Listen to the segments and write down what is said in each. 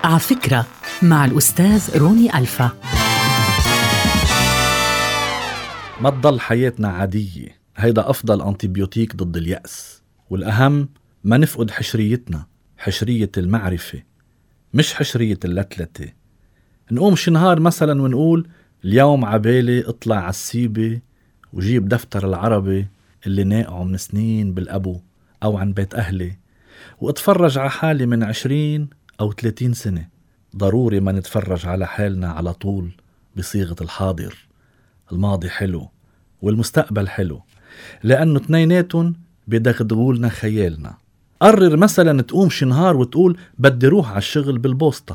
على فكرة مع الأستاذ روني ألفا. ما تضل حياتنا عادية، هيدا أفضل أنتيبيوتيك ضد اليأس. والأهم ما نفقد حشريتنا، حشرية المعرفة مش حشرية اللتلتة. نقوم شي نهار مثلا ونقول اليوم عبالي اطلع عالسيبة وجيب دفتر العربي اللي ناقعه من سنين بالأبو أو عن بيت أهلي واتفرج على حالي من 20 أو 30 سنة. ضروري ما نتفرج على حالنا على طول بصيغة الحاضر. الماضي حلو والمستقبل حلو، لأنه تنيناتهم بدغدغولنا خيالنا. قرر مثلا تقوم شي نهار وتقول بدي روح على الشغل بالبوسطة،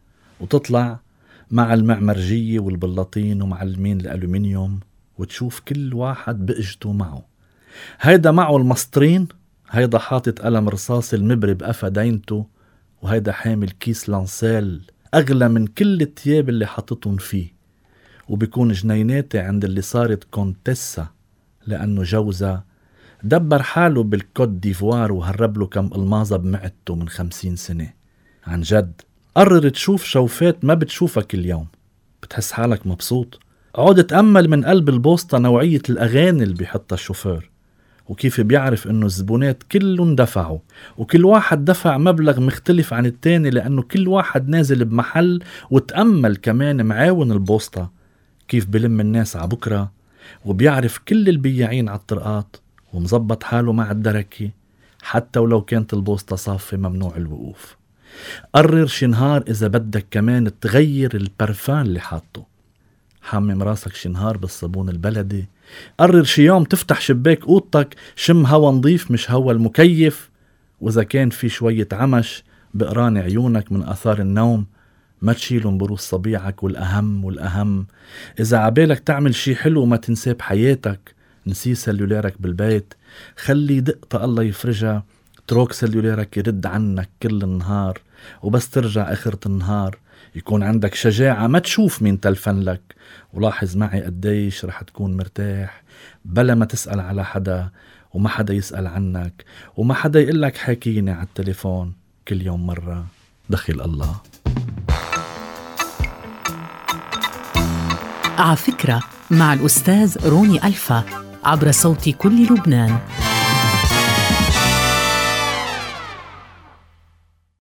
وتطلع مع المعمرجية والبلاطين ومعلمين الألومنيوم وتشوف كل واحد بقجته معه. هيدا معه المسطرين، هيدا حاطط قلم رصاص المبري بقفا دينته، وهيدا حامل كيس لانسيل أغلى من كل التياب اللي حاططهم فيه، وبيكون جنيناتي عند اللي صارت كونتسة لأنه جوزها دبر حاله بالكوت ديفوار وهرب له كم الماظة بمعدته من 50 سنة. عن جد قرر تشوف شوفات ما بتشوفها كل يوم، بتحس حالك مبسوط. عود تأمل من قلب البوسطة نوعية الأغاني اللي بيحطها الشوفير، وكيف بيعرف انه الزبونات كلهم دفعوا، وكل واحد دفع مبلغ مختلف عن التاني لأنه كل واحد نازل بمحل. وتأمل كمان معاون البوسطة كيف بلم الناس على بكرة، وبيعرف كل البياعين على الطرقات، ومزبط حاله مع الدركة حتى ولو كانت البوسطة صافة ممنوع الوقوف. قرر شي نهار إذا بدك كمان تغير البرفان اللي حاطه، حمم راسك شي نهار بالصابون البلدي. قرر شي يوم تفتح شباك اوضتك شم هوا نظيف مش هوا المكيف، وإذا كان في شوية عمش بقران عيونك من أثار النوم ما تشيلهم بروس صبيعك. والأهم إذا عبالك تعمل شي حلو ما تنساه بحياتك، نسي سلولارك بالبيت، خلي دقة الله يفرجها، تروك سلولارك يرد عنك كل النهار، وبس ترجع آخرة النهار يكون عندك شجاعة ما تشوف مين تلفن لك. ولاحظ معي قديش رح تكون مرتاح بلا ما تسأل على حدا، وما حدا يسأل عنك، وما حدا يقلك حاكيني على التليفون كل يوم مرة. دخل الله. على فكرة مع الأستاذ روني ألفا عبر صوت كل لبنان.